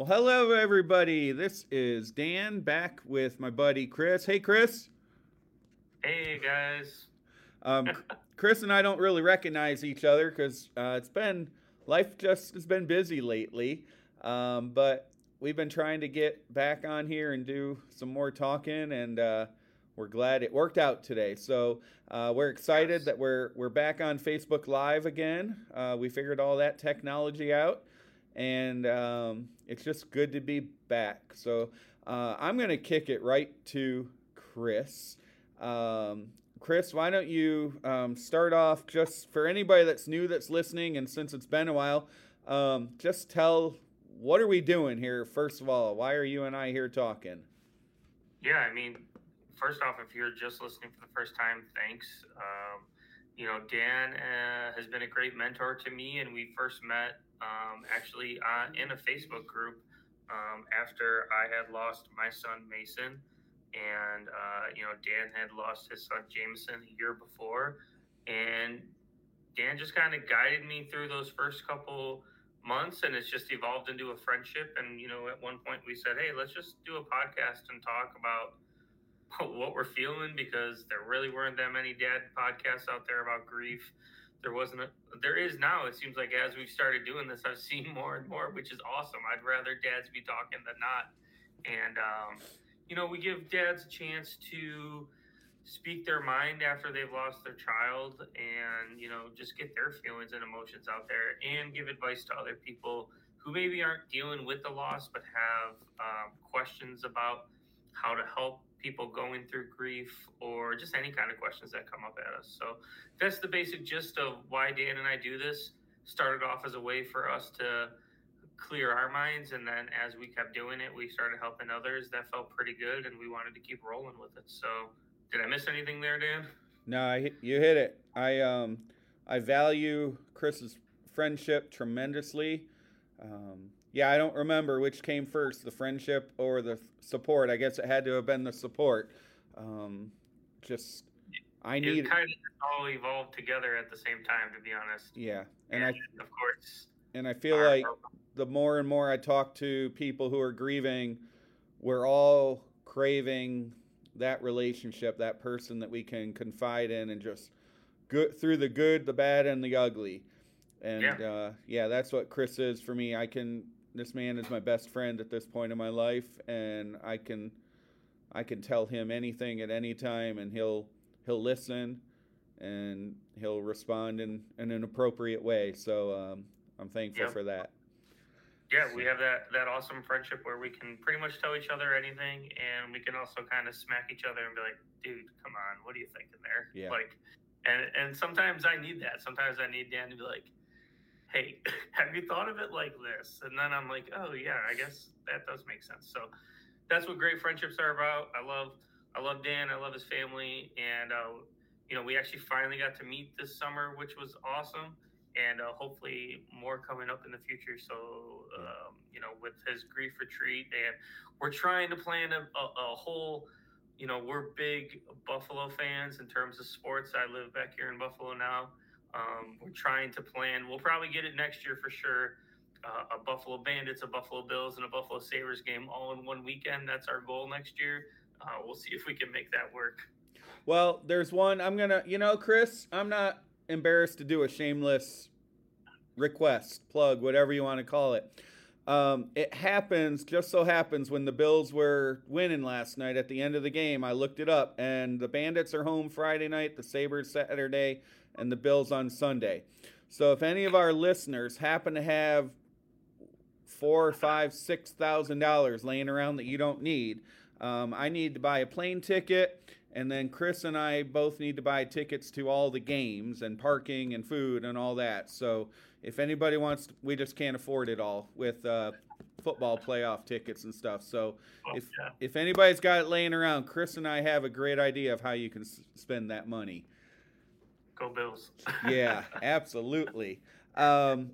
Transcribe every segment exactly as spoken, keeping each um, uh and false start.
Well, hello, everybody. This is Dan back with my buddy Chris. Hey, Chris. Hey guys. Um, Chris and I don't really recognize each other because uh, it's been life just has been busy lately. Um, but we've been trying to get back on here and do some more talking, and uh, we're glad it worked out today. So uh, we're excited Yes. that we're we're back on Facebook Live again. Uh, we figured all that technology out, and um, it's just good to be back. So uh, I'm gonna kick it right to Chris. Um, Chris, why don't you um, start off just for anybody that's new that's listening, and since it's been a while, um, just tell what are we doing here? First of all, why are you and I here talking? Yeah, I mean, first off, if you're just listening for the first time, thanks. Um, you know, Dan uh, has been a great mentor to me, and we first met um, actually uh, in a Facebook group um, after I had lost my son Mason, and uh, you know, Dan had lost his son Jameson a year before, and Dan just kind of guided me through those first couple months, and it's just evolved into a friendship. And you know, at one point we said, hey, let's just do a podcast and talk about what we're feeling, because there really weren't that many dad podcasts out there about grief. There wasn't a, there is now. It seems like as we've started doing this, I've seen more and more, which is awesome. I'd rather dads be talking than not. And um, you know, we give dads a chance to speak their mind after they've lost their child, and you know, just get their feelings and emotions out there, and give advice to other people who maybe aren't dealing with the loss but have um, questions about how to help people going through grief, or just any kind of questions that come up at us. So that's the basic gist of why Dan and I do this. Started off as a way for us to clear our minds, and then as we kept doing it, we started helping others. That felt pretty good, and we wanted to keep rolling with it. So did I miss anything there, Dan? No, I, you hit it. I um, I value Chris's friendship tremendously. Um, yeah, I don't remember which came first, the friendship or the support. I guess it had to have been the support. Um, just I It need, kind of all evolved together at the same time, to be honest. yeah, and I And of course, and I feel our, like the more and more I talk to people who are grieving, we're all craving that relationship, that person that we can confide in and just go through the good, the bad, and the ugly. yeah, And uh, yeah, that's what Chris is for me. I can. This man is my best friend at this point in my life, and I can I can tell him anything at any time, and he'll he'll listen, and he'll respond in, in an appropriate way. So um, I'm thankful yep. for that. Yeah, So we have that that awesome friendship where we can pretty much tell each other anything, and we can also kind of smack each other and be like, "Dude, come on, what are you thinking there?" yeah, Like, and and sometimes I need that. Sometimes I need Dan to be like, "Hey, have you thought of it like this?" And then I'm like, "Oh yeah, I guess that does make sense." So that's what great friendships are about. I love I love Dan. I love his family, and uh, you know, we actually finally got to meet this summer, which was awesome, and uh, hopefully more coming up in the future. So yeah, um, you know, with his grief retreat, and we're trying to plan a, a, a whole. You know, we're big Buffalo fans in terms of sports. I live back here in Buffalo now. Um, we're trying to plan. We'll probably get it next year for sure. Uh, a Buffalo Bandits, a Buffalo Bills, and a Buffalo Sabres game all in one weekend. That's our goal next year. Uh, we'll see if we can make that work. Well, there's one I'm gonna, you know, Chris, I'm not embarrassed to do a shameless request, plug, whatever you want to call it. Um, it happens, just so happens, when the Bills were winning last night at the end of the game, I looked it up, and the Bandits are home Friday night, the Sabres Saturday, and the Bills on Sunday. So if any of our listeners happen to have four or five, six thousand dollars laying around that you don't need, um, I need to buy a plane ticket, and then Chris and I both need to buy tickets to all the games and parking and food and all that. So if anybody wants, to, we just can't afford it all with uh, football playoff tickets and stuff. So Oh, if yeah. if anybody's got it laying around, Chris and I have a great idea of how you can s- spend that money. Go Bills. Yeah, absolutely. Um, Uh,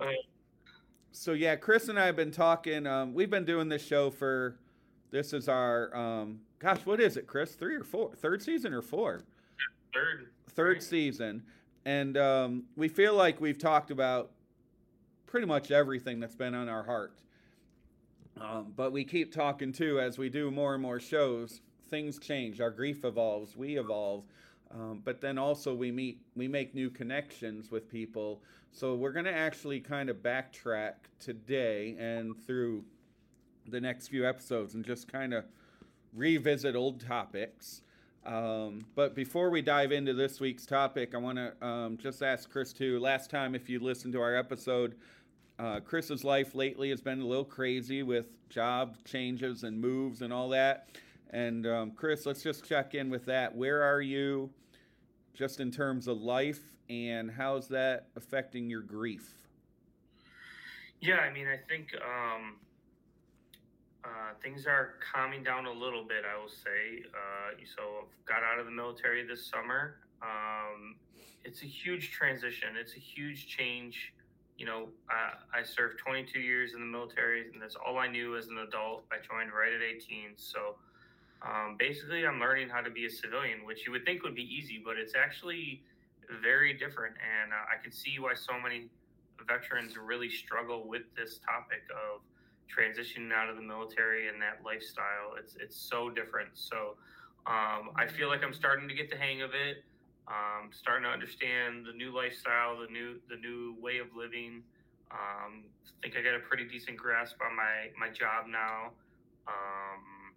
so yeah, Chris and I have been talking. Um, we've been doing this show for. This is our um, gosh, what is it, Chris? Three or four? Third season or four? Third, Third right? season, and um, we feel like we've talked about pretty much everything that's been on our heart. Um, but we keep talking too as we do more and more shows. Things change. Our grief evolves. We evolve. Um, but then also we meet, we make new connections with people. So we're going to actually kind of backtrack today and through the next few episodes and just kind of revisit old topics. Um, but before we dive into this week's topic, I want to um, just ask Chris too. Last time, if you listened to our episode, uh, Chris's life lately has been a little crazy with job changes and moves and all that. And um, Chris, let's just check in with that. Where are you just in terms of life, and how's that affecting your grief? Yeah, I mean, I think um, uh, things are calming down a little bit, I will say. Uh, so I've got out of the military this summer. Um, it's a huge transition. It's a huge change. You know, I, I served twenty-two years in the military, and that's all I knew as an adult. I joined right at eighteen. So um, basically, I'm learning how to be a civilian, which you would think would be easy, but it's actually very different. And uh, I can see why so many veterans really struggle with this topic of transitioning out of the military and that lifestyle. It's it's so different. So um, I feel like I'm starting to get the hang of it. Um, starting to understand the new lifestyle, the new the new way of living. Um, I think I got a pretty decent grasp on my my job now. Um,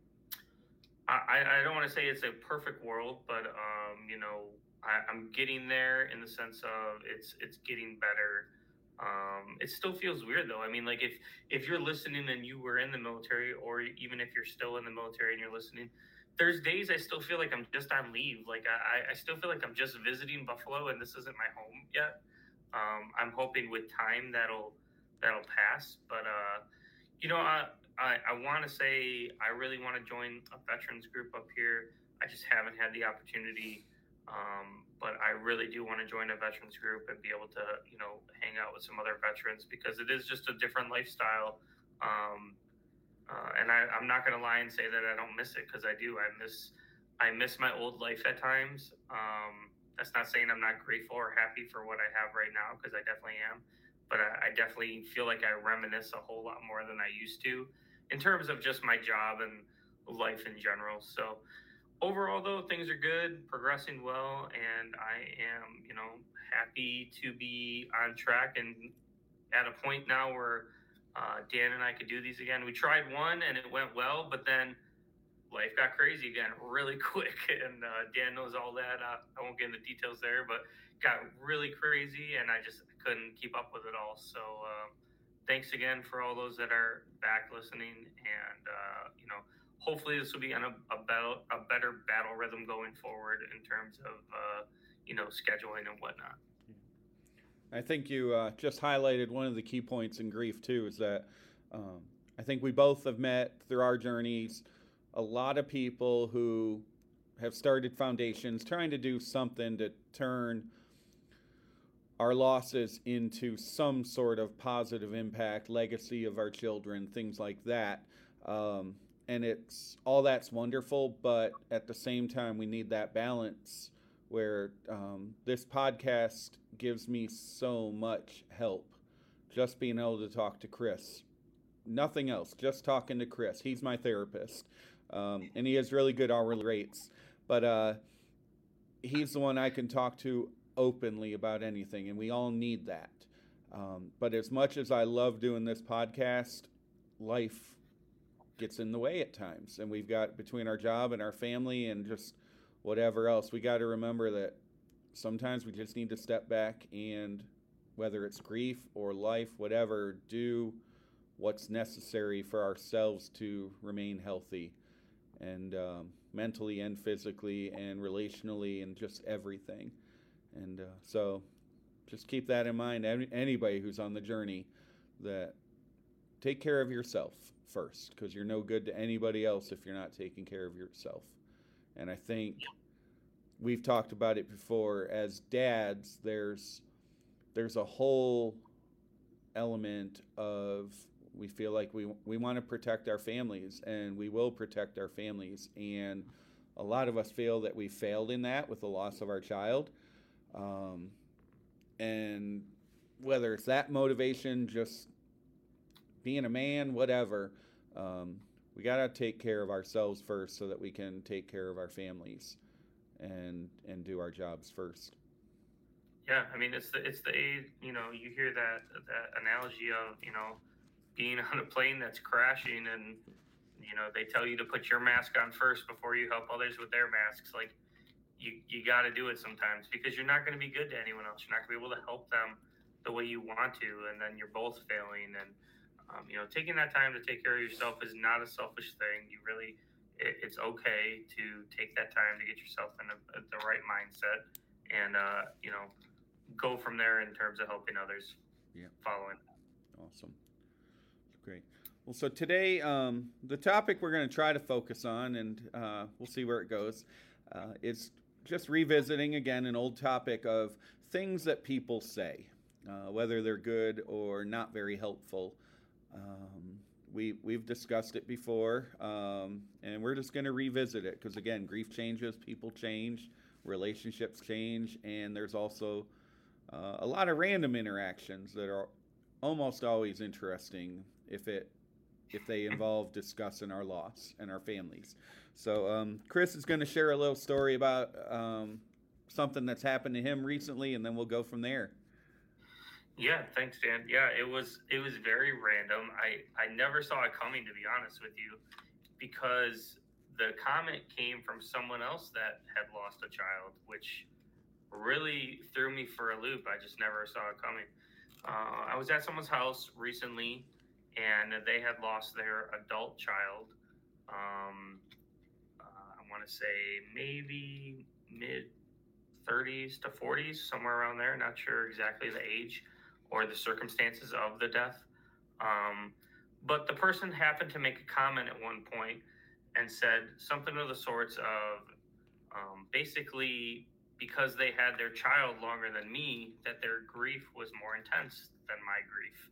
I, I don't want to say it's a perfect world, but um, you know, I, I'm getting there in the sense of it's it's getting better. Um, it still feels weird though. I mean, like if if you're listening and you were in the military, or even if you're still in the military and you're listening, there's days I still feel like I'm just on leave. Like I, I still feel like I'm just visiting Buffalo and this isn't my home yet. Um, I'm hoping with time that'll that'll pass. But uh, you know, I I, I want to say I really want to join a veterans group up here. I just haven't had the opportunity. Um, but I really do want to join a veterans group and be able to, you know, hang out with some other veterans because it is just a different lifestyle. Um, uh, and I, I'm not going to lie and say that I don't miss it because I do. I miss, I miss my old life at times. Um, that's not saying I'm not grateful or happy for what I have right now because I definitely am. But I, I definitely feel like I reminisce a whole lot more than I used to in terms of just my job and life in general. So overall, though, things are good, progressing well, and I am, you know, happy to be on track and at a point now where uh, Dan and I could do these again. We tried one and it went well, but then life got crazy again really quick, and uh, Dan knows all that. Uh, I won't get into details there, but got really crazy, and I just couldn't keep up with it all. So uh, thanks again for all those that are back listening, and uh, you know, hopefully this will be on a, a, battle, a better battle rhythm going forward in terms of uh, you know, scheduling and whatnot. I think you uh, just highlighted one of the key points in grief too, is that um, I think we both have met through our journeys a lot of people who have started foundations trying to do something to turn our losses into some sort of positive impact, legacy of our children, things like that. Um, and it's all that's wonderful, but at the same time, we need that balance where um, this podcast gives me so much help. Just being able to talk to Chris. Nothing else, just talking to Chris. He's my therapist. Um, and he has really good hourly rates. But uh, he's the one I can talk to openly about anything, and we all need that. Um, but as much as I love doing this podcast, life gets in the way at times. And we've got, between our job and our family and just whatever else, we got to remember that sometimes we just need to step back and, whether it's grief or life, whatever, do what's necessary for ourselves to remain healthy, and um, mentally and physically and relationally and just everything. And uh, so just keep that in mind, Any, anybody who's on the journey, that take care of yourself first, because you're no good to anybody else if you're not taking care of yourself. And I think we've talked about it before, as dads, there's there's a whole element of, we feel like we we want to protect our families, and we will protect our families. And a lot of us feel that we failed in that with the loss of our child. Um, and whether it's that motivation, just being a man, whatever, Um, we got to take care of ourselves first so that we can take care of our families and and do our jobs first. Yeah, I mean, it's the it's the you know, you hear that that analogy of, you know, being on a plane that's crashing, and you know they tell you to put your mask on first before you help others with their masks. Like, you you got to do it sometimes, because you're not going to be good to anyone else. You're not going to be able to help them the way you want to, and then you're both failing. And um, you know, taking that time to take care of yourself is not a selfish thing. You really, it, it's okay to take that time to get yourself in a, the right mindset, and uh, you know, go from there in terms of helping others. Yeah. Following. Awesome. Great. Well, so today, um, the topic we're going to try to focus on, and uh, we'll see where it goes, uh, is just revisiting again an old topic of things that people say, uh, whether they're good or not very helpful. Um, we, we've discussed it before, um, and we're just going to revisit it because, again, grief changes, people change, relationships change, and there's also uh, a lot of random interactions that are almost always interesting if it if they involve discussing our loss and our families. So um, Chris is going to share a little story about um, something that's happened to him recently, and then we'll go from there. Yeah, thanks, Dan. Yeah, it was it was very random. I I never saw it coming, to be honest with you, because the comment came from someone else that had lost a child, which really threw me for a loop. I just never saw it coming. Uh, I was at someone's house recently, and they had lost their adult child. Um, uh, I want to say maybe mid thirties to forties, somewhere around there. Not sure exactly the age or the circumstances of the death. Um, but the person happened to make a comment at one point and said something of the sorts of um, basically, because they had their child longer than me, that their grief was more intense than my grief.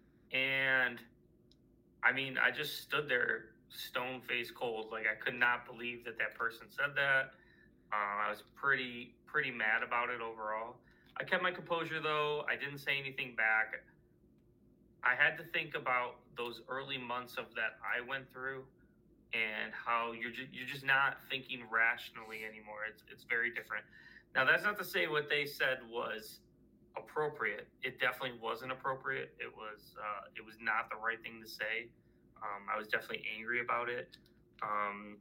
And I mean, I just stood there stone face cold. Like, I could not believe that that person said that. Uh, I was pretty, pretty mad about it overall. I kept my composure, though. I didn't say anything back. I had to think about those early months of that I went through, and how you're just, you're just not thinking rationally anymore. It's it's very different. Now, that's not to say what they said was appropriate. It definitely wasn't appropriate. It was uh, it was not the right thing to say. Um, I was definitely angry about it. Um,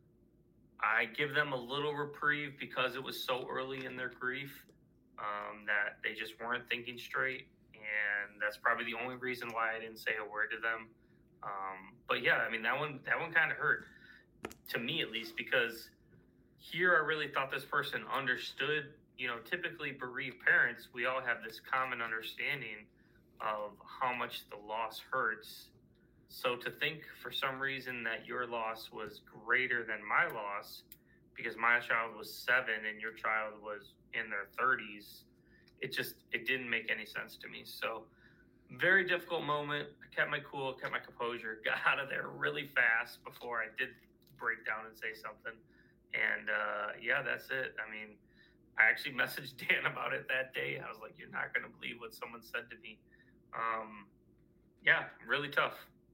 I give them a little reprieve because it was so early in their grief, um, that they just weren't thinking straight, and that's probably the only reason why I didn't say a word to them. Um, but yeah, I mean, that one that one kind of hurt, to me at least, because here I really thought this person understood. You know, typically bereaved parents, we all have this common understanding of how much the loss hurts. So to think for some reason that your loss was greater than my loss because my child was seven and your child was in their thirties, it just, it didn't make any sense to me. So very difficult moment. I kept my cool, kept my composure, got out of there really fast before I did break down and say something. And uh, yeah, that's it. I mean, I actually messaged Dan about it that day. I was like, you're not going to believe what someone said to me. Um, yeah, really tough.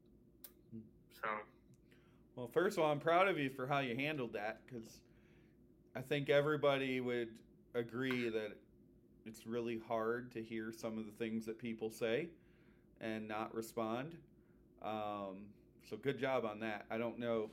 So. Well, first of all, I'm proud of you for how you handled that, because I think everybody would agree that it's really hard to hear some of the things that people say and not respond. Um, so good job on that. I don't know.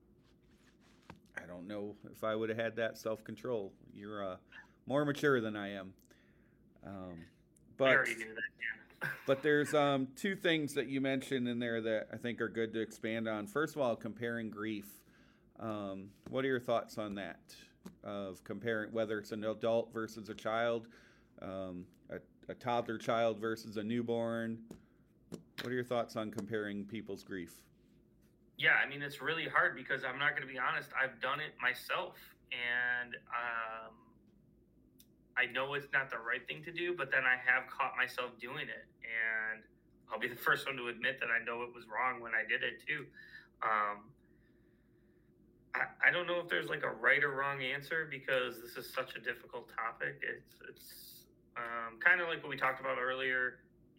I don't know if I would have had that self-control. You're uh, more mature than I am. Um, but I already knew that, yeah. But there's um, two things that you mentioned in there that I think are good to expand on. First of all, comparing grief. Um, what are your thoughts on that? Of comparing whether it's an adult versus a child, um, a, a toddler child versus a newborn. What are your thoughts on comparing people's grief? Yeah, I mean, it's really hard because I'm not going to be honest. I've done it myself, and um, I know it's not the right thing to do, but then I have caught myself doing it, and I'll be the first one to admit that I know it was wrong when I did it too. Um, I, I don't know if there's like a right or wrong answer because this is such a difficult topic. It's it's um, kind of like what we talked about earlier.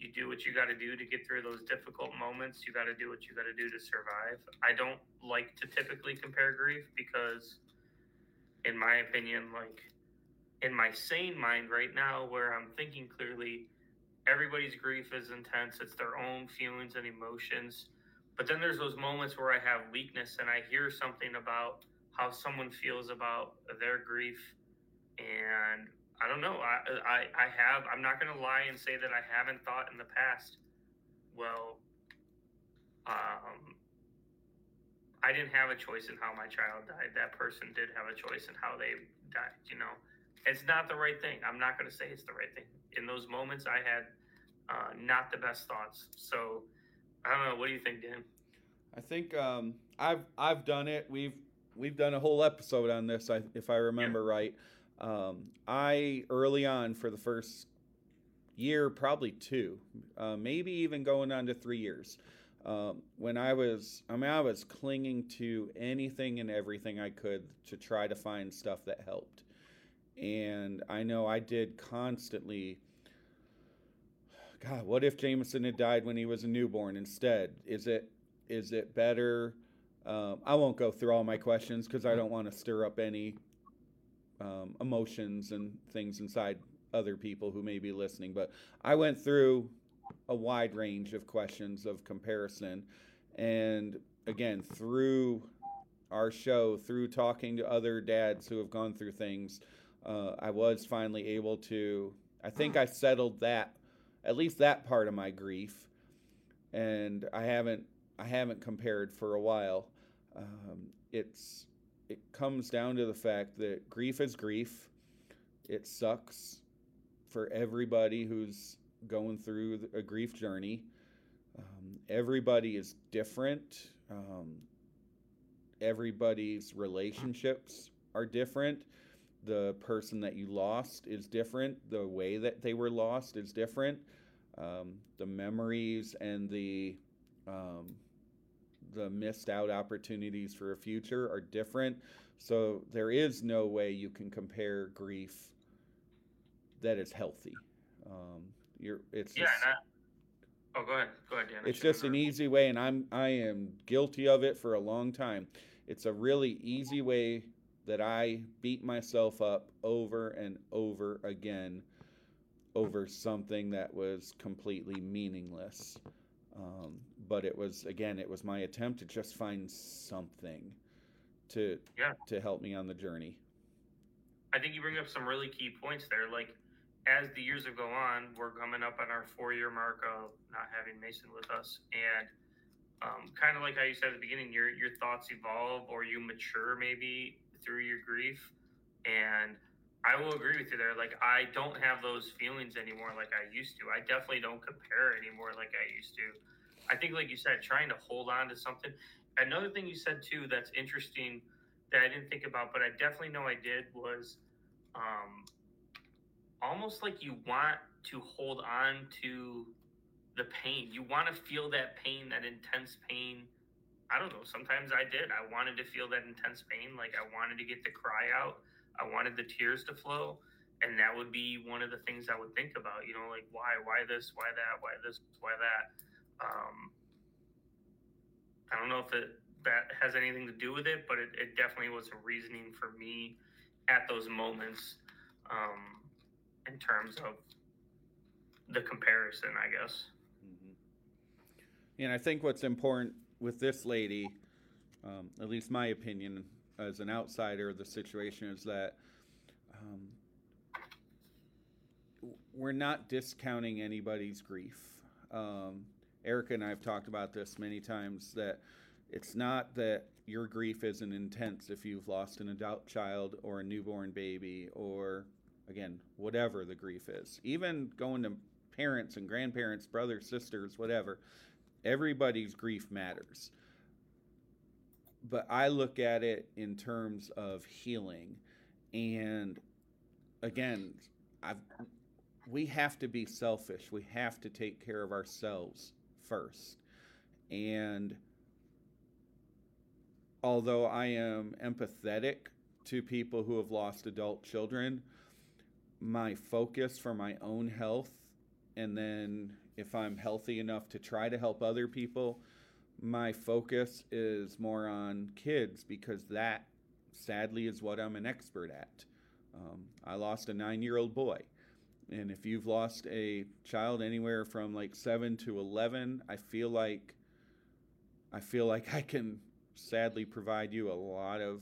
You do what you got to do to get through those difficult moments. You got to do what you got to do to survive. I don't like to typically compare grief because, in my opinion, like in my sane mind right now, where I'm thinking clearly, everybody's grief is intense. It's their own feelings and emotions. But then there's those moments where I have weakness and I hear something about how someone feels about their grief. And I don't know. I, I, I have, I'm not going to lie and say that I haven't thought in the past, well, um, I didn't have a choice in how my child died. That person did have a choice in how they died. You know, it's not the right thing. I'm not going to say it's the right thing. In those moments, I had uh, not the best thoughts. So I don't know. What do you think, Dan? I think um, I've I've done it. We've we've done a whole episode on this, I, if I remember yeah. right. Um, I early on for the first year, probably two, uh, maybe even going on to three years. Um, when I was, I mean, I was clinging to anything and everything I could to try to find stuff that helped. And I know I did constantly, God, what if Jameson had died when he was a newborn instead? Is it, is it better? Um, I won't go through all my questions because I don't want to stir up any um, emotions and things inside other people who may be listening. But I went through a wide range of questions of comparison. And again, through our show, through talking to other dads who have gone through things, uh, I was finally able to, I think I settled that, at least that part of my grief. And I haven't, I haven't compared for a while. Um, it's, it comes down to the fact that grief is grief. It sucks for everybody who's going through a grief journey. Um, everybody is different. Um, everybody's relationships are different. The person that you lost is different. The way that they were lost is different. Um, the memories and the um, the missed out opportunities for a future are different. So there is no way you can compare grief that is healthy. Um, you're, it's yeah. just, I, oh, go ahead. Go ahead, Dan. It's just an easy way, and I'm I am guilty of it for a long time. It's a really easy way that I beat myself up over and over again over something that was completely meaningless. Um, but it was, again, it was my attempt to just find something to yeah. to help me on the journey. I think you bring up some really key points there. Like, as the years have gone on, we're coming up on our four-year mark of not having Mason with us. And um, kind of like how you said at the beginning, your your thoughts evolve or you mature maybe through your grief. And I will agree with you there. Like, I don't have those feelings anymore like I used to. I definitely don't compare anymore like I used to. I think, like you said, trying to hold on to something. Another thing you said, too, that's interesting that I didn't think about, but I definitely know I did, was um, almost like you want to hold on to the pain. You want to feel that pain, that intense pain. I don't know. Sometimes I did. I wanted to feel that intense pain. Like, I wanted to get the cry out. I wanted the tears to flow. And that would be one of the things I would think about, you know, like, why, why this, why that, why this, why that. Um, I don't know if it, that has anything to do with it, but it, it definitely was a reasoning for me at those moments, um, in terms of the comparison, I guess. Mm-hmm. And I think what's important with this lady, um, at least my opinion as an outsider of the situation, is that um, we're not discounting anybody's grief. Um, Erica and I have talked about this many times, that it's not that your grief isn't intense if you've lost an adult child or a newborn baby or, again, whatever the grief is. Even going to parents and grandparents, brothers, sisters, whatever, everybody's grief matters. But I look at it in terms of healing. And, again, I've, we have to be selfish. We have to take care of ourselves first. And although I am empathetic to people who have lost adult children, my focus for my own health and then, if I'm healthy enough to try to help other people, my focus is more on kids because that, sadly, is what I'm an expert at. Um, I lost a nine year old boy. And if you've lost a child anywhere from like seven to eleven, I feel like I feel like I can sadly provide you a lot of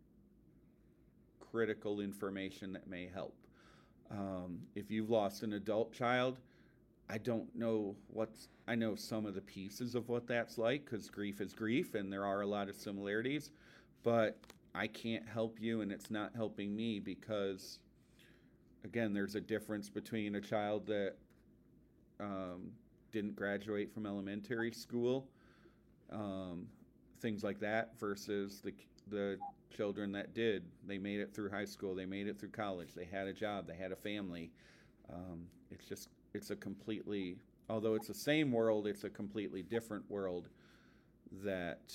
critical information that may help. Um, if you've lost an adult child, I don't know what's, I know some of the pieces of what that's like because grief is grief and there are a lot of similarities, but I can't help you and it's not helping me because, again, there's a difference between a child that um, didn't graduate from elementary school, um, things like that, versus the the children that did. They made it through high school, they made it through college, they had a job, they had a family. Um, it's just, it's a completely, although it's the same world, it's a completely different world that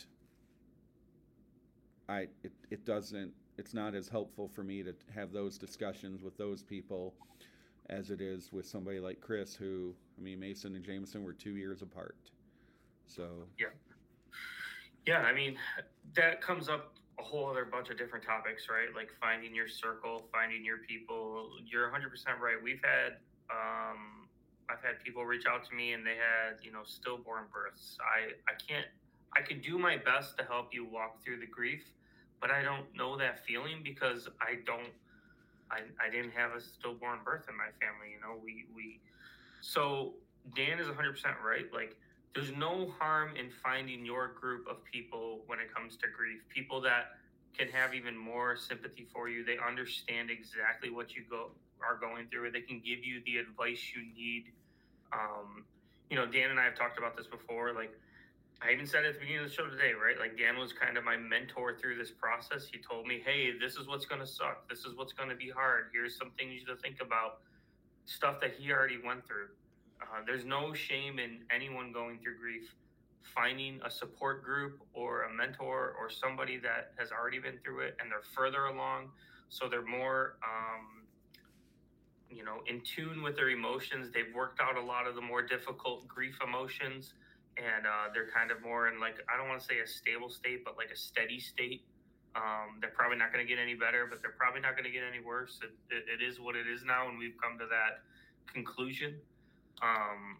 I, it, it doesn't, it's not as helpful for me to have those discussions with those people as it is with somebody like Chris, who, I mean, Mason and Jameson were two years apart. So. Yeah. Yeah, I mean, that comes up a whole other bunch of different topics, right? Like finding your circle, finding your people. You're one hundred percent right. We've had, um, I've had people reach out to me and they had, you know, stillborn births. I, I can't, I can do my best to help you walk through the grief, but I don't know that feeling because I don't, I, I didn't have a stillborn birth in my family. You know, we, we, so Dan is one hundred percent right. Like, there's no harm in finding your group of people when it comes to grief, people that can have even more sympathy for you. They understand exactly what you go are going through. They can give you the advice you need. Um, you know, Dan and I have talked about this before. Like, I even said at the beginning of the show today, right? Like, Dan was kind of my mentor through this process. He told me, hey, this is what's going to suck. This is what's going to be hard. Here's some things to think about, stuff that he already went through. Uh, there's no shame in anyone going through grief. Finding a support group or a mentor or somebody that has already been through it and they're further along, so they're more, um, you know, in tune with their emotions. They've worked out a lot of the more difficult grief emotions, and uh, they're kind of more in, like, I don't want to say a stable state, but like a steady state. Um, they're probably not going to get any better, but they're probably not going to get any worse. It, it, it is what it is now, and we've come to that conclusion. Um,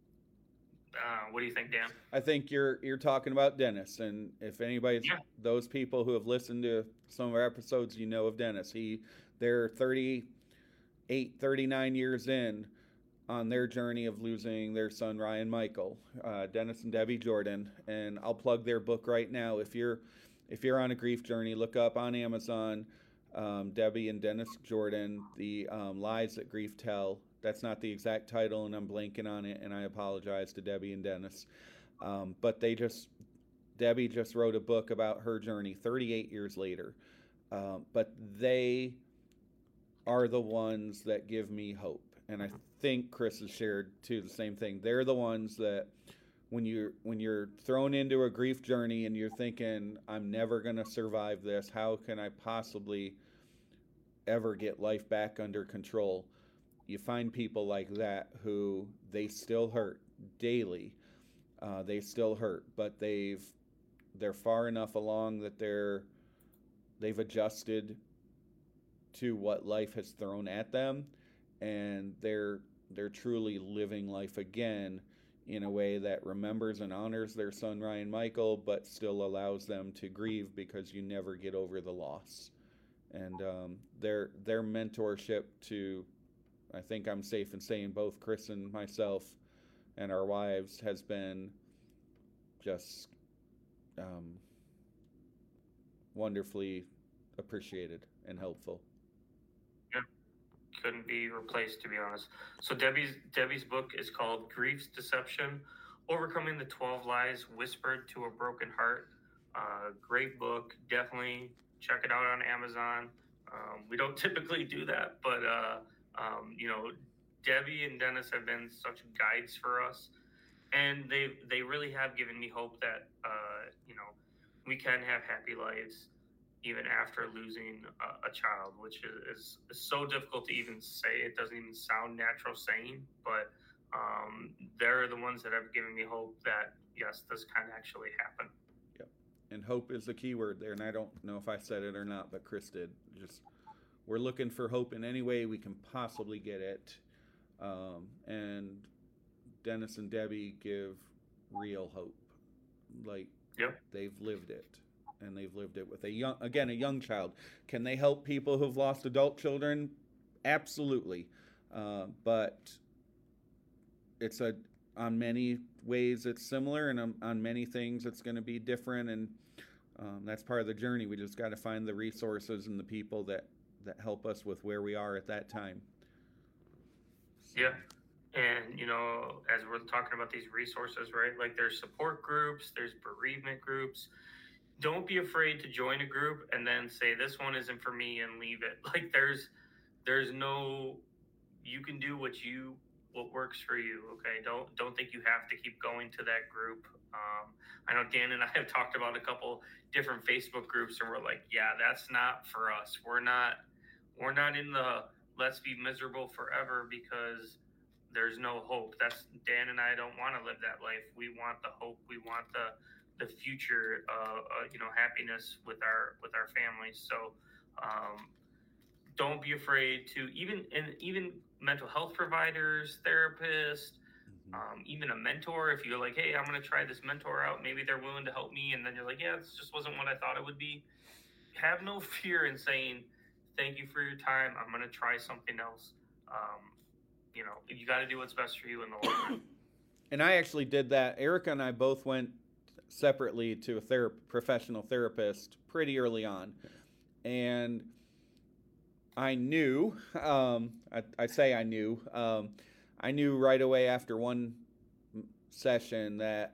uh, what do you think, Dan? I think you're you're talking about Dennis, and if anybody's yeah. those people who have listened to some of our episodes, you know of Dennis. He they're thirty-eight, thirty-nine years in on their journey of losing their son Ryan Michael, uh, Dennis and Debbie Jordan, and I'll plug their book right now. If you're if you're on a grief journey, look up on Amazon, um, Debbie and Dennis Jordan, the um, Lies That Grief Tell. That's not the exact title, and I'm blanking on it, and I apologize to Debbie and Dennis. Um, but they just, Debbie just wrote a book about her journey thirty-eight years later. Um, but they are the ones that give me hope. And I think Chris has shared, too, the same thing. They're the ones that when you're, when you're thrown into a grief journey and you're thinking, I'm never going to survive this, how can I possibly ever get life back under control? You find people like that who they still hurt daily. Uh, they still hurt, but they've they're far enough along that they're they've adjusted to what life has thrown at them, and they're they're truly living life again in a way that remembers and honors their son Ryan Michael, but still allows them to grieve because you never get over the loss. And um, their their mentorship to, I think I'm safe in saying, both Chris and myself and our wives has been just um, wonderfully appreciated and helpful. Yeah, couldn't be replaced, to be honest. So Debbie's Debbie's book is called Grief's Deception: Overcoming the twelve Lies Whispered to a Broken Heart. Uh, great book. Definitely check it out on Amazon. Um, we don't typically do that, but uh, Um, you know, Debbie and Dennis have been such guides for us, and they they really have given me hope that uh, you know, we can have happy lives even after losing a, a child, which is, is, is so difficult to even say. It doesn't even sound natural saying, but um, they're the ones that have given me hope that yes, this can actually happen. Yep. And hope is the key word there. And I don't know if I said it or not, but Chris did. Just we're looking for hope in any way we can possibly get it. Um, and Dennis and Debbie give real hope. Like Yep. they've lived it. And they've lived it with a young, again, a young child. Can they help people who've lost adult children? Absolutely. Uh, but it's a, on many ways it's similar, and on, on many things it's going to be different. And um, that's part of the journey. We just got to find the resources and the people that, that help us with where we are at that time. Yeah. And, you know, as we're talking about these resources, right? Like there's support groups, there's bereavement groups. Don't be afraid to join a group and then say this one isn't for me and leave it. Like there's there's no, you can do what you what works for you. Okay, don't don't think you have to keep going to that group. Um, I know Dan and I have talked about a couple different Facebook groups, and we're like, yeah, that's not for us. We're not we're not in the let's be miserable forever because there's no hope. That's Dan and I don't want to live that life. We want the hope. We want the the future, uh, uh, you know, happiness with our with our families. So um, don't be afraid to even and even mental health providers, therapists, Mm-hmm. um, even a mentor. If you're like, hey, I'm going to try this mentor out, maybe they're willing to help me, and then you're like, yeah, this just wasn't what I thought it would be. Have no fear in saying, thank you for your time. I'm going to try something else. Um, you know, you got to do what's best for you in the long run. And I actually did that. Erica and I both went separately to a thera- professional therapist pretty early on. And I knew, um, I, I say I knew, um, I knew right away after one session that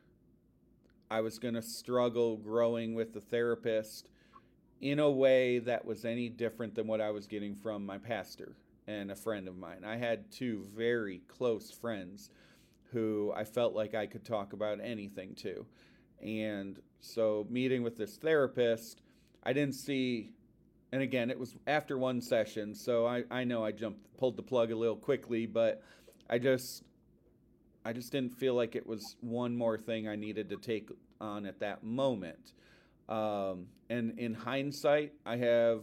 I was going to struggle growing with the therapist in a way that was any different than what I was getting from my pastor and a friend of mine. I had two very close friends who I felt like I could talk about anything to. And so meeting with this therapist, I didn't see, and again, it was after one session, so I, I know I jumped, pulled the plug a little quickly, but I just, I just didn't feel like it was one more thing I needed to take on at that moment. Um, and in hindsight, I have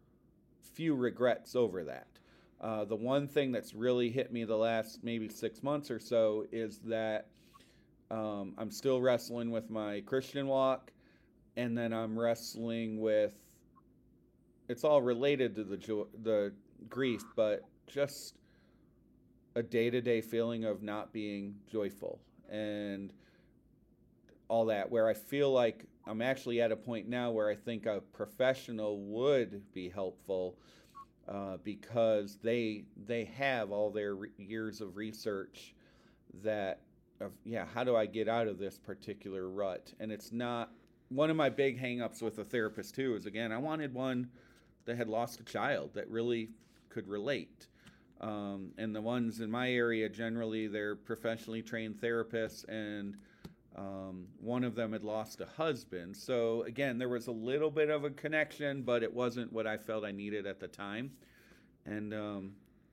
few regrets over that. Uh, the one thing that's really hit me the last maybe six months or so is that um, I'm still wrestling with my Christian walk, and then I'm wrestling with, it's all related to the jo- the grief, but just a day-to-day feeling of not being joyful and all that, where I feel like I'm actually at a point now where I think a professional would be helpful. Uh, because they they have all their re- years of research that of yeah how do I get out of this particular rut. And it's not one of my big hangups with a therapist too is, again, I wanted one that had lost a child that really could relate. Um, and the ones in my area, generally they're professionally trained therapists, and um, one of them had lost a husband. So again, there was a little bit of a connection, but it wasn't what I felt I needed at the time. And um,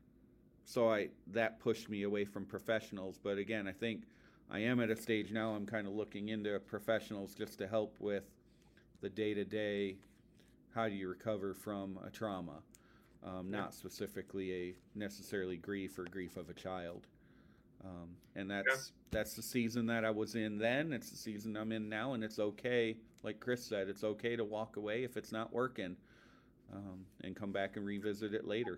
so I that pushed me away from professionals. But again, I think I am at a stage now I'm kind of looking into professionals just to help with the day-to-day, how do you recover from a trauma, um, not specifically a necessarily grief or grief of a child. Um, and that's yeah. that's the season that I was in then. It's the season I'm in now, and it's okay. Like Chris said, it's okay to walk away if it's not working, um, and come back and revisit it later.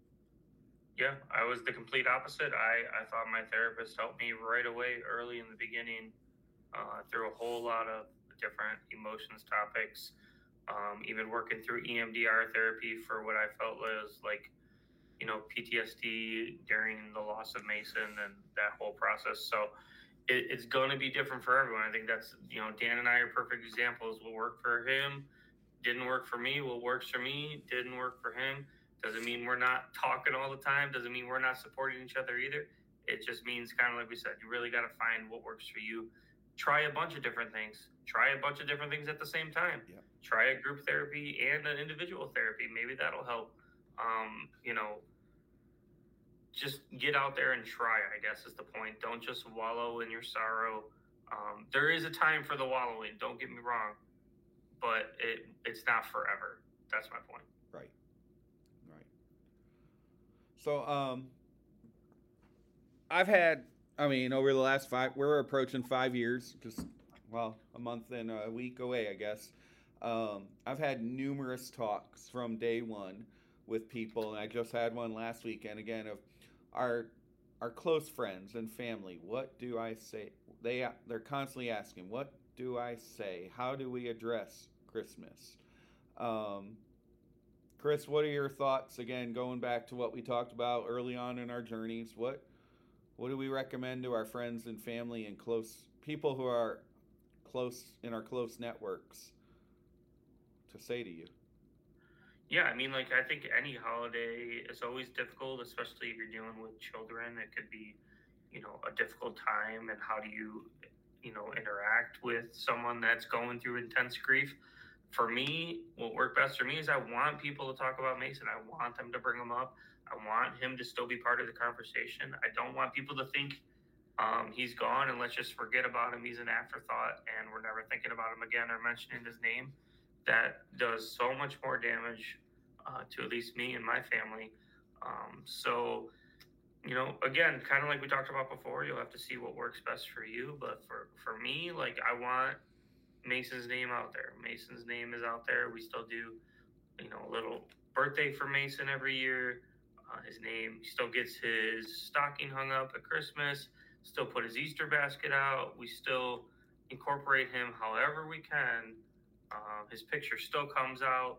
Yeah, I was the complete opposite. I, I thought my therapist helped me right away, early in the beginning, uh, through a whole lot of different emotions topics, um, even working through E M D R therapy for what I felt was like, you know, P T S D during the loss of Mason and that whole process. So it, it's going to be different for everyone. I think that's, you know, Dan and I are perfect examples. What worked for him didn't work for me. What works for me didn't work for him. Doesn't mean we're not talking all the time. Doesn't mean we're not supporting each other either. It just means, kind of like we said, you really got to find what works for you. Try a bunch of different things. Try a bunch of different things at the same time. Yeah. Try a group therapy and an individual therapy. Maybe that'll help. Um, you know, just get out there and try, I guess is the point. Don't just wallow in your sorrow. Um, there is a time for the wallowing, don't get me wrong, but it it's not forever. That's my point. Right. Right. So, um, I've had, I mean, over the last five, we're approaching five years, just, well, a month and a week away, I guess. Um, I've had numerous talks from day one with people, and I just had one last weekend again of our our close friends and family. What do I say? They they're constantly asking, what do I say? How do we address Christmas? Um, Chris, what are your thoughts? Again, going back to what we talked about early on in our journeys, what what do we recommend to our friends and family and close people who are close in our close networks to say to you? Yeah, I mean, like, I think any holiday is always difficult, especially if you're dealing with children. It could be, you know, a difficult time. And how do you, you know, interact with someone that's going through intense grief? For me, what worked best for me is I want people to talk about Mason. I want them to bring him up. I want him to still be part of the conversation. I don't want people to think um, he's gone and let's just forget about him. He's an afterthought and we're never thinking about him again or mentioning his name. That does so much more damage uh, to at least me and my family. Um, so, you know, again, kind of like we talked about before, you'll have to see what works best for you. But for, for me, like, I want Mason's name out there. Mason's name is out there. We still do, you know, a little birthday for Mason every year. Uh, his name, he still gets his stocking hung up at Christmas, still put his Easter basket out. We still incorporate him however we can. Uh, his picture still comes out.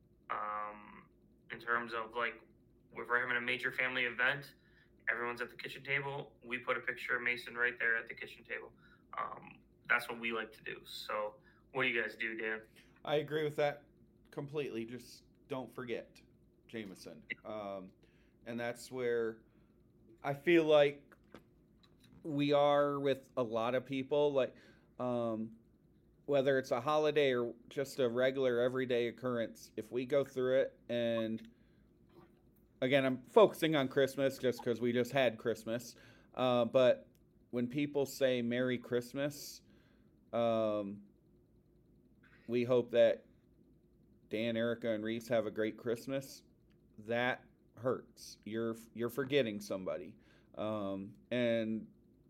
Um, in terms of like, if we're having a major family event, everyone's at the kitchen table, we put a picture of Mason right there at the kitchen table. Um, that's what we like to do. So what do you guys do, Dan? I agree with that completely. Just don't forget Jameson. Um, and that's where I feel like we are with a lot of people, like, um, whether it's a holiday or just a regular everyday occurrence, if we go through it, and again, I'm focusing on Christmas just because we just had Christmas, uh, but when people say Merry Christmas, um, we hope that Dan, Erica, and Reese have a great Christmas. That hurts. You're you're forgetting somebody, um, and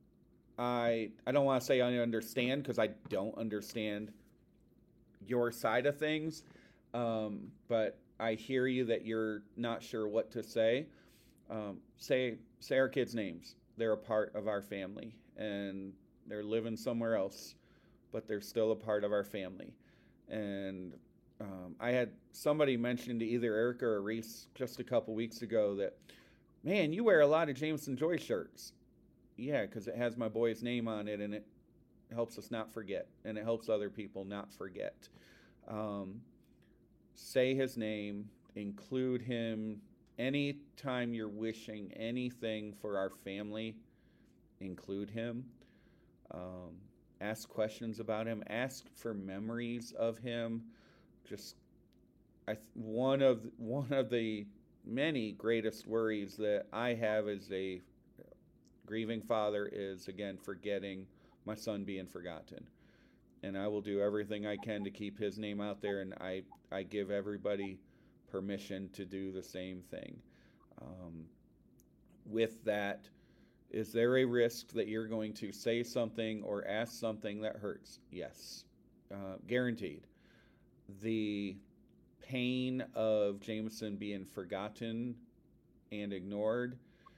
I I don't want to say I understand because I don't understand your side of things, um, but I hear you that you're not sure what to say. Um, say say our kids' names. They're a part of our family, and they're living somewhere else, but they're still a part of our family. And um, I had somebody mention to either Erica or Reese just a couple weeks ago that, man, you wear a lot of Jameson Joy shirts. Yeah, because it has my boy's name on it, and it helps us not forget, and it helps other people not forget. Um, say his name, include him. Anytime you're wishing anything for our family, include him. Um, ask questions about him. Ask for memories of him. Just I one of one of the many greatest worries that I have as a grieving father is, again, forgetting my son being forgotten. And I will do everything I can to keep his name out there, and I, I give everybody permission to do the same thing. Um, with that, is there a risk that you're going to say something or ask something that hurts? Yes, uh, guaranteed. The pain of Jameson being forgotten and ignored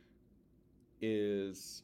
is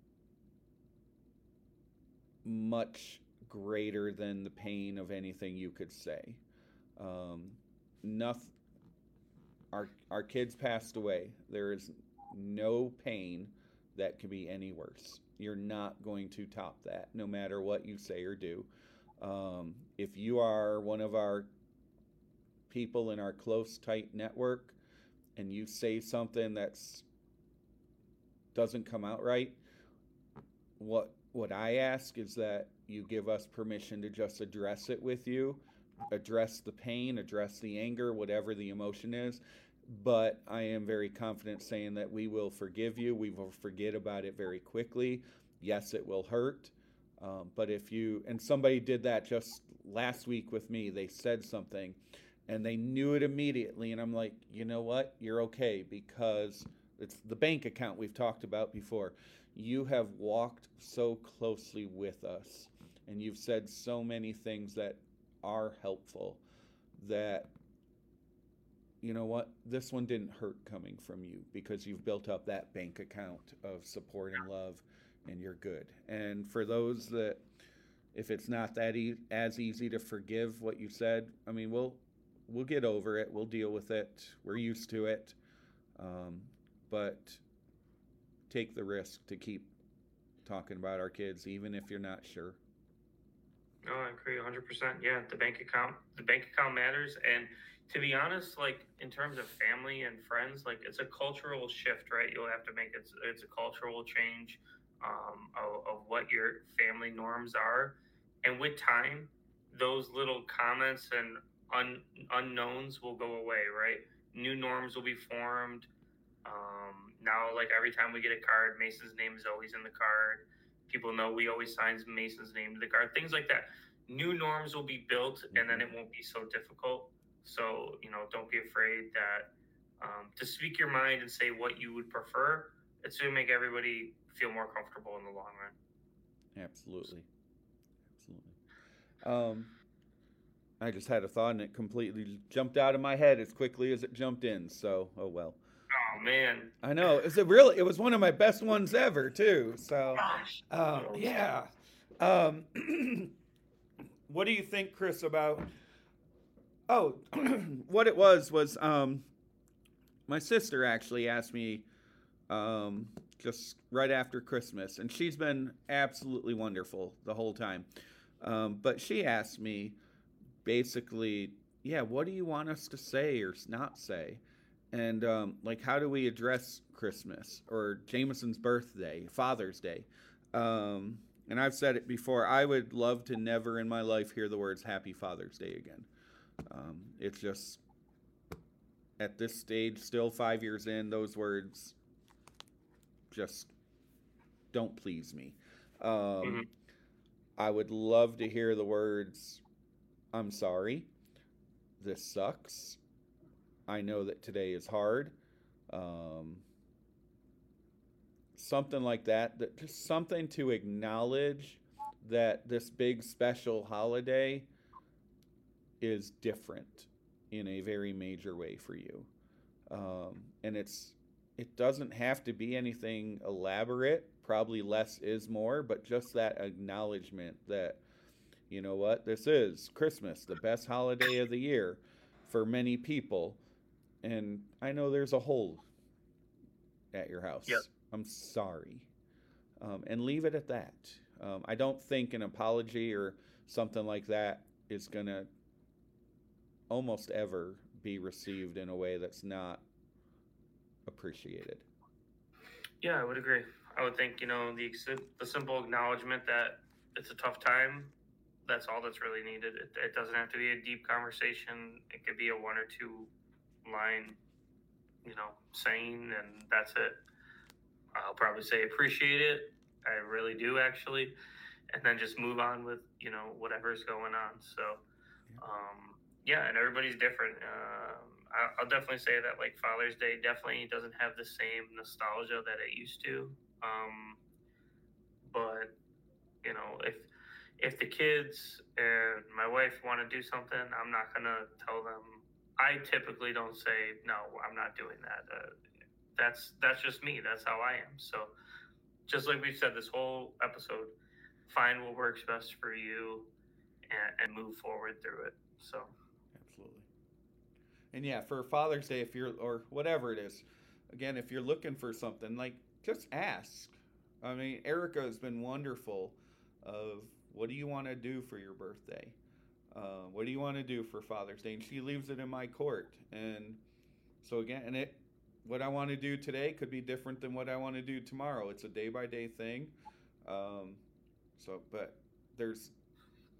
much greater than the pain of anything you could say. Um, enough, our, our kids passed away. There is no pain that can be any worse. You're not going to top that, no matter what you say or do. Um, if you are one of our people in our close, tight network, and you say something that's doesn't come out right, what what I ask is that you give us permission to just address it with you, address the pain, address the anger, whatever the emotion is, but I am very confident saying that we will forgive you. We will forget about it very quickly. Yes, it will hurt. Um, but if you, and somebody did that just last week with me, they said something and they knew it immediately. And I'm like, you know what? You're okay because it's the bank account we've talked about before. You have walked so closely with us and you've said so many things that are helpful that you know what? This one didn't hurt coming from you because you've built up that bank account of support and love, and you're good. And for those that, if it's not that e- as easy to forgive what you said, I mean, we'll we'll get over it. We'll deal with it. We're used to it. Um, but take the risk to keep talking about our kids, even if you're not sure. No, I agree one hundred percent. Yeah, the bank account, the bank account matters. And to be honest, like in terms of family and friends, like it's a cultural shift, right? You'll have to make it, it's a cultural change um, of, of what your family norms are. And with time, those little comments and un, unknowns will go away, right? New norms will be formed. Um, now, like every time we get a card, Mason's name is always in the card. People know we always sign Mason's name to the card, things like that. New norms will be built, and then it won't be so difficult. So, you know, don't be afraid that um, to speak your mind and say what you would prefer. It's going to make everybody feel more comfortable in the long run. Absolutely. Absolutely. Um, I just had a thought and it completely jumped out of my head as quickly as it jumped in. So, oh well. Oh man. I know. It's a really. It was one of my best ones ever too. So, um, yeah. Um, what do you think, Chris, about? Oh, what it was was um, my sister actually asked me um, just right after Christmas, and she's been absolutely wonderful the whole time. Um, but she asked me basically, yeah, what do you want us to say or not say? And um, like, how do we address Christmas or Jameson's birthday, Father's Day? Um, and I've said it before, I would love to never in my life hear the words Happy Father's Day again. Um, it's just, at this stage, still five years in, those words just don't please me. Um, mm-hmm. I would love to hear the words, I'm sorry, this sucks, I know that today is hard. Um, something like that, that. Just something to acknowledge that this big special holiday is different in a very major way for you. Um, and it's it doesn't have to be anything elaborate. Probably less is more, but just that acknowledgement that, you know what, this is Christmas, the best holiday of the year for many people. And I know there's a hole at your house. Yep. I'm sorry. Um, and leave it at that. Um, I don't think an apology or something like that is going to almost ever be received in a way that's not appreciated. Yeah, I would agree. I would think, you know, the the simple acknowledgement that it's a tough time, that's all that's really needed. It, it doesn't have to be a deep conversation. It could be a one or two line, you know, saying, and that's it. I'll probably say appreciate it. I really do, actually. And then just move on with, you know, whatever's going on. So, um, yeah, and everybody's different. Um, I'll definitely say that, like, Father's Day definitely doesn't have the same nostalgia that it used to. Um, but, you know, if if the kids and my wife want to do something, I'm not going to tell them. I typically don't say, no, I'm not doing that. Uh, that's that's just me. That's how I am. So just like we've said this whole episode, find what works best for you and, and move forward through it. So. Absolutely. And yeah, for Father's Day, if you're, or whatever it is, again, if you're looking for something, like, just ask. I mean, Erica has been wonderful of, what do you want to do for your birthday? Uh, what do you want to do for Father's Day? And she leaves it in my court. And so again, and it, what I want to do today could be different than what I want to do tomorrow. It's a day by day thing. Um, so, but there's,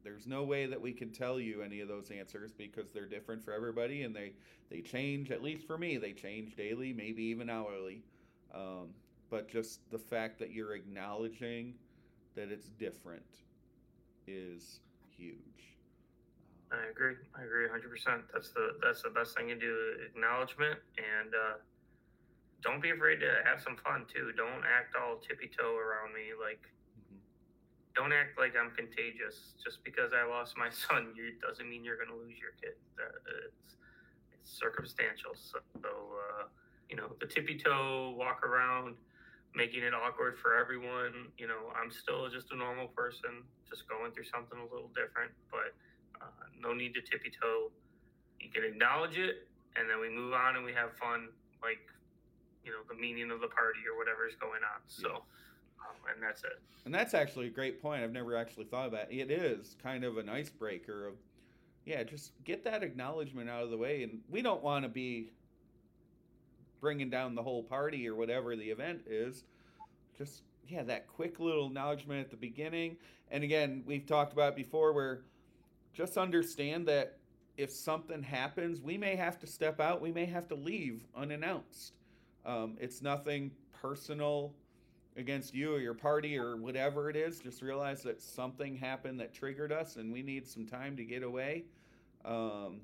there's no way that we can tell you any of those answers because they're different for everybody, and they they change. At least for me, they change daily, maybe even hourly. Um, but just the fact that you're acknowledging that it's different is huge. I agree. I agree one hundred percent. That's the that's the best thing you do. Acknowledgement, and uh, don't be afraid to have some fun too. Don't act all tippy toe around me. Like, Mm-hmm. don't act like I'm contagious. Just because I lost my son, you doesn't mean you're going to lose your kid. Uh, It's it's circumstantial. So, uh, you know, the tippy toe walk around, making it awkward for everyone. You know, I'm still just a normal person, just going through something a little different. But uh, no need to tippy toe. You can acknowledge it, and then we move on and we have fun. Like, you know, the meaning of the party or whatever is going on. So, Yeah. um, and that's it. And that's actually a great point. I've never actually thought about it. It is kind of an icebreaker of, yeah, just get that acknowledgement out of the way. And we don't want to be bringing down the whole party or whatever the event is. Just, yeah, that quick little acknowledgement at the beginning. And again, we've talked about it before where just understand that if something happens, we may have to step out, we may have to leave unannounced. Um, it's nothing personal against you or your party or whatever it is. Just realize that something happened that triggered us and we need some time to get away. Um,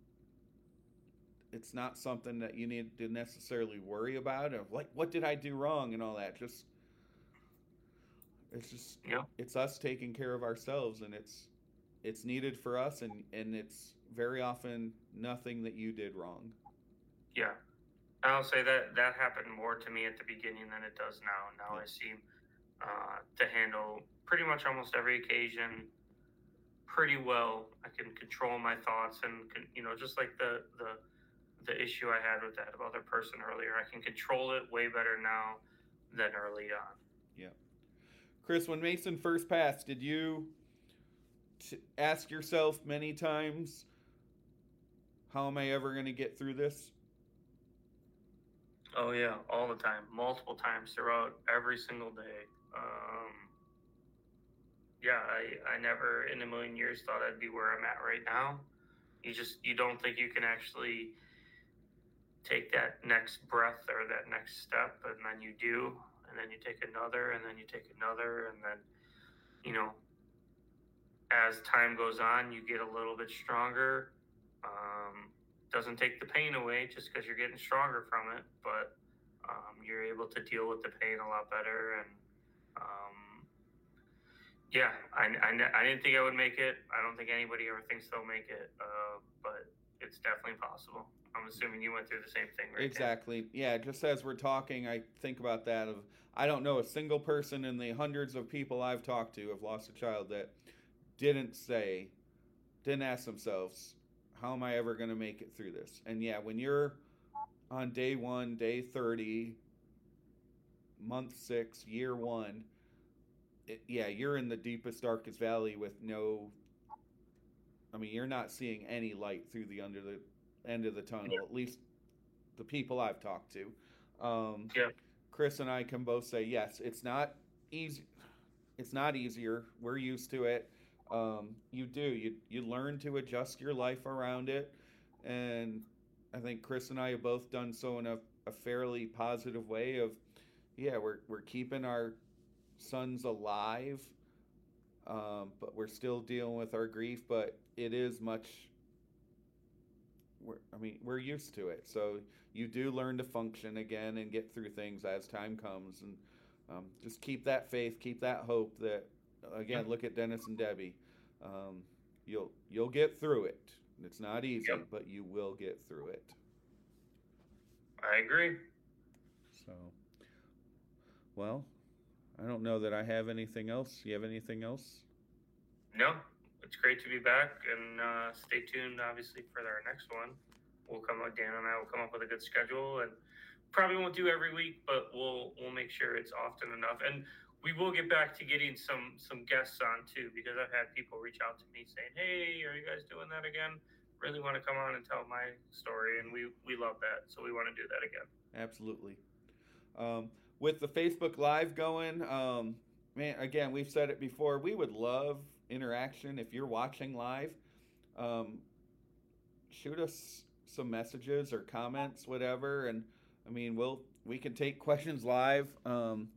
it's not something that you need to necessarily worry about of like, what did I do wrong and all that. Just, it's just, Yeah. it's us taking care of ourselves, and it's, it's needed for us, and, and it's very often nothing that you did wrong. Yeah. I'll say that that happened more to me at the beginning than it does now. Now Yeah. I seem uh, to handle pretty much almost every occasion pretty well. I can control my thoughts, and can, you know, just like the the the issue I had with that other person earlier, I can control it way better now than early on. Yeah. Chris, when Mason first passed, did you t- ask yourself many times, how am I ever going to get through this? Oh yeah, all the time, multiple times throughout every single day. Um, yeah, I, I never in a million years thought I'd be where I'm at right now. You just you don't think you can actually take that next breath or that next step, and then you do, and then you take another, and then you take another, and then you know, as time goes on, you get a little bit stronger. Um, doesn't take the pain away just because you're getting stronger from it, but um, you're able to deal with the pain a lot better. And um, yeah, I, I, I didn't think I would make it. I don't think anybody ever thinks they'll make it, uh, but it's definitely possible. I'm assuming you went through the same thing, right? Exactly. Dan? Yeah, just as we're talking, I think about that. Of I don't know a single person in the hundreds of people I've talked to have lost a child that didn't say, didn't ask themselves, how am I ever going to make it through this? And yeah, when you're on day one, day thirty, month six, year one, it, yeah, you're in the deepest, darkest valley with no, I mean, you're not seeing any light through the under the end of the tunnel, yeah. At least the people I've talked to. Um, yeah. Chris and I can both say, yes, it's not easy. It's not easier. We're used to it. Um, you do. You you learn to adjust your life around it. And I think Chris and I have both done so in a, a fairly positive way of, yeah, we're, we're keeping our sons alive, um, but we're still dealing with our grief, but it is much, we're, I mean, we're used to it. So you do learn to function again and get through things as time comes. And um, just keep that faith, keep that hope that, again, look at Dennis and Debbie. Um, you'll you'll get through it. It's not easy, yep. But you will get through it. I agree. So, well, I don't know that I have anything else. You have anything else? No. It's great to be back, and uh, stay tuned, obviously, for our next one. We'll come up, Dan and I will come up with a good schedule, and probably won't do every week, but we'll we'll make sure it's often enough. And we will get back to getting some some guests on too, because I've had people reach out to me saying, "Hey, are you guys doing that again? Really want to come on and tell my story," and we we love that, so we want to do that again. Absolutely. Um, with the Facebook Live going, um, man, again, we've said it before. We would love interaction. If you're watching live, um, shoot us some messages or comments, whatever. And I mean, we'll we can take questions live. Um,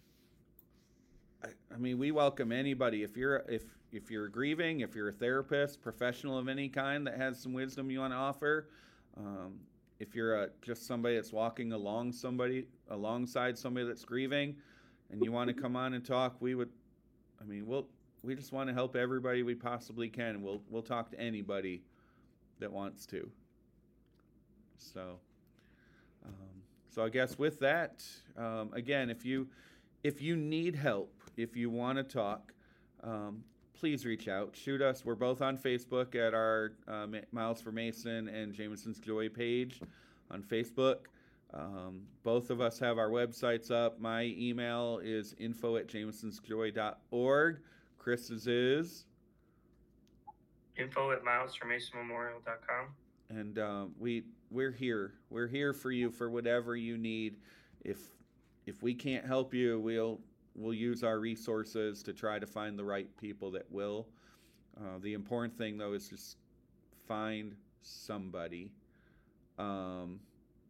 I, I mean, we welcome anybody. If you're if if you're grieving, if you're a therapist, professional of any kind that has some wisdom you want to offer, um, if you're a, just somebody that's walking along somebody alongside somebody that's grieving, and you want to come on and talk, we would. I mean, we'll we just want to help everybody we possibly can. We'll we'll talk to anybody that wants to. So, um, so I guess with that, um, again, if you if you need help, if you want to talk, um, please reach out. Shoot us. We're both on Facebook at our uh, Miles for Mason and Jameson's Joy page on Facebook. Um, both of us have our websites up. My email is info at jamesons joy dot org. Chris's is info at miles for mason memorial dot com. And um, we we're here. We're here for you for whatever you need. If if we can't help you, we'll we'll use our resources to try to find the right people that will. Uh, the important thing though is just find somebody. Um,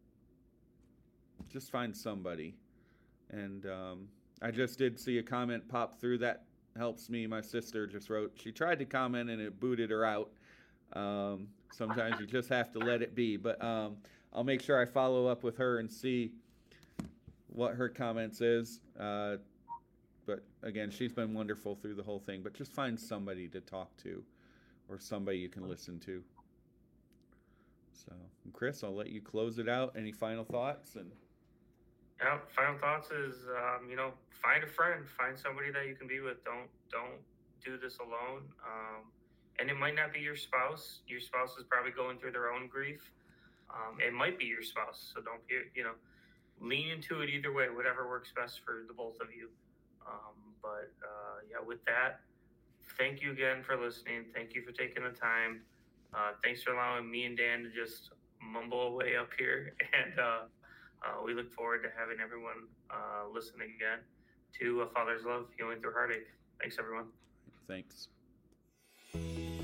just find somebody. And um, I just did see a comment pop through that helps me. My sister just wrote, she tried to comment and it booted her out. Um, sometimes you just have to let it be. But um, I'll make sure I follow up with her and see what her comments is. Uh, but again, she's been wonderful through the whole thing. But just find somebody to talk to or somebody you can listen to. So, Chris, I'll let you close it out. Any final thoughts? And yeah, final thoughts is, um, you know, find a friend, find somebody that you can be with. Don't don't do this alone. Um, and it might not be your spouse. Your spouse is probably going through their own grief. Um, it might be your spouse, so don't be, you know, lean into it either way, whatever works best for the both of you. Um, but uh, yeah, with that, thank you again for listening. Thank you for taking the time. Uh, thanks for allowing me and Dan to just mumble away up here. And uh, uh, we look forward to having everyone uh, listen again to A Father's Love, Healing Through Heartache. Thanks, everyone. Thanks.